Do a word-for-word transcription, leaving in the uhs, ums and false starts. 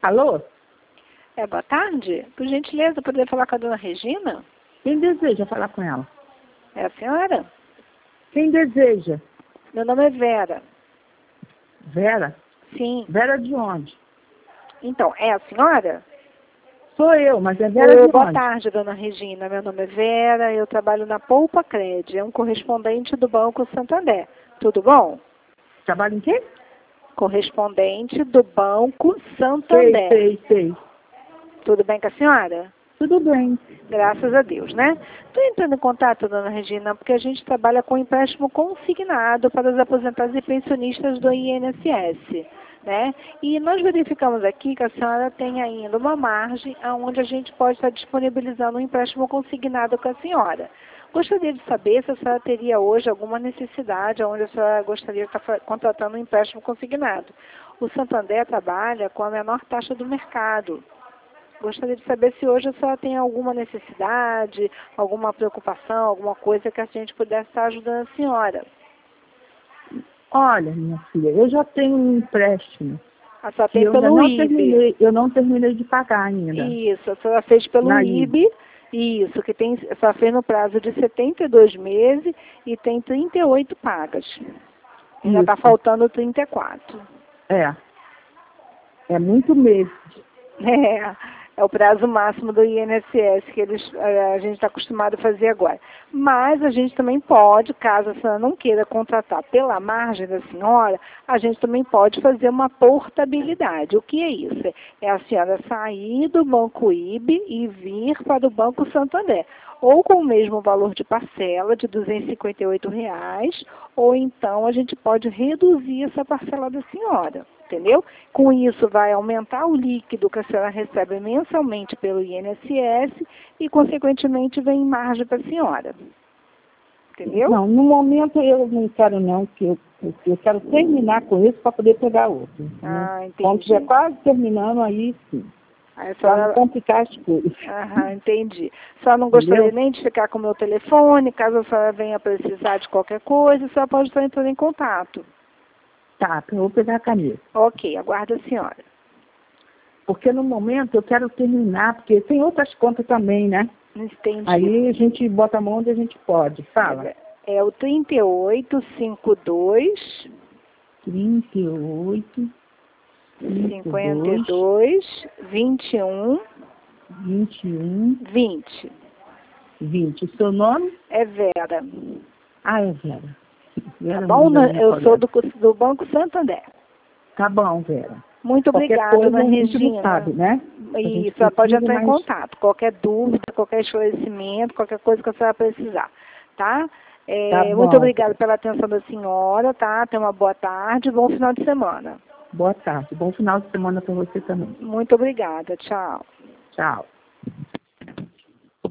Alô? É, boa tarde. Por gentileza, poderia falar com a dona Regina? Quem deseja falar com ela? É a senhora? Quem deseja? Meu nome é Vera. Vera? Sim. Vera de onde? Então, é a senhora? Sou eu, mas é Vera Oi, de boa onde? tarde, dona Regina. Meu nome é Vera, eu trabalho na Poupa Cred, é um correspondente do Banco Santander. Tudo bom? Trabalha em quê? Correspondente do Banco Sei, Santander. sei, sei. Tudo bem com a senhora? Tudo bem. Graças a Deus, né? Estou entrando em contato, dona Regina, porque a gente trabalha com empréstimo consignado para os aposentados e pensionistas do I N S S, né? E nós verificamos aqui que a senhora tem ainda uma margem onde a gente pode estar disponibilizando um empréstimo consignado com a senhora. Gostaria de saber se a senhora teria hoje alguma necessidade onde a senhora gostaria de estar contratando um empréstimo consignado. O Santander trabalha com a menor taxa do mercado. Gostaria de saber se hoje a senhora tem alguma necessidade, alguma preocupação, alguma coisa que a gente pudesse estar ajudando a senhora. Olha, minha filha, eu já tenho um empréstimo. A senhora Que tem eu ainda pelo não I B. terminei, eu não terminei de pagar ainda. Isso, a senhora fez pelo Na I B. Isso, que tem, a senhora fez no prazo de setenta e dois meses e tem trinta e oito pagas. Ainda está Isso. faltando trinta e quatro. É. É muito mesmo. É, é o prazo máximo do I N S S que eles, a gente está acostumado a fazer agora. Mas a gente também pode, caso a senhora não queira contratar pela margem da senhora, a gente também pode fazer uma portabilidade. O que é isso? É a senhora sair do Banco I B e vir para o Banco Santander. Ou com o mesmo valor de parcela de duzentos e cinquenta e oito reais, ou então a gente pode reduzir essa parcela da senhora. Entendeu? Com isso vai aumentar o líquido que a senhora recebe mensalmente pelo I N S S e, consequentemente, vem margem para a senhora. Entendeu? Não, no momento eu não quero não, porque eu, eu quero terminar com isso para poder pegar outro. Ah, Né? entendi. Quando estiver quase terminando, aí sim. Aí a Para senhora... não complicar as coisas. Aham, entendi. A senhora não gostaria Entendeu? nem de ficar com o meu telefone, caso a senhora venha precisar de qualquer coisa, a senhora pode estar entrando em contato. Tá, então eu vou pegar a caneta. Ok, aguardo a senhora. Porque no momento eu quero terminar, porque tem outras contas também, né? Entendi. Aí a gente bota a mão onde a gente pode. Fala. É, é o trinta e oito, cinquenta e dois... trinta e oito, cinquenta e dois, vinte e um, vinte e um, vinte. vinte. O seu nome? É Vera. Ah, é Vera. Vera Tá bom? Mendes, minha Eu sou colega. do, do Banco Santander. Tá bom, Vera. Muito Qualquer obrigada, coisa dona a gente não Regina. sabe, né? A gente Isso, ela pode precisa, entrar em mas... contato. Qualquer dúvida, qualquer esclarecimento, qualquer coisa que a senhora precisar. Tá? É, Tá muito bom. obrigada pela atenção da senhora, tá? Tenha uma boa tarde, bom final de semana. Boa tarde. Bom final de semana para você também. Muito obrigada. Tchau. Tchau.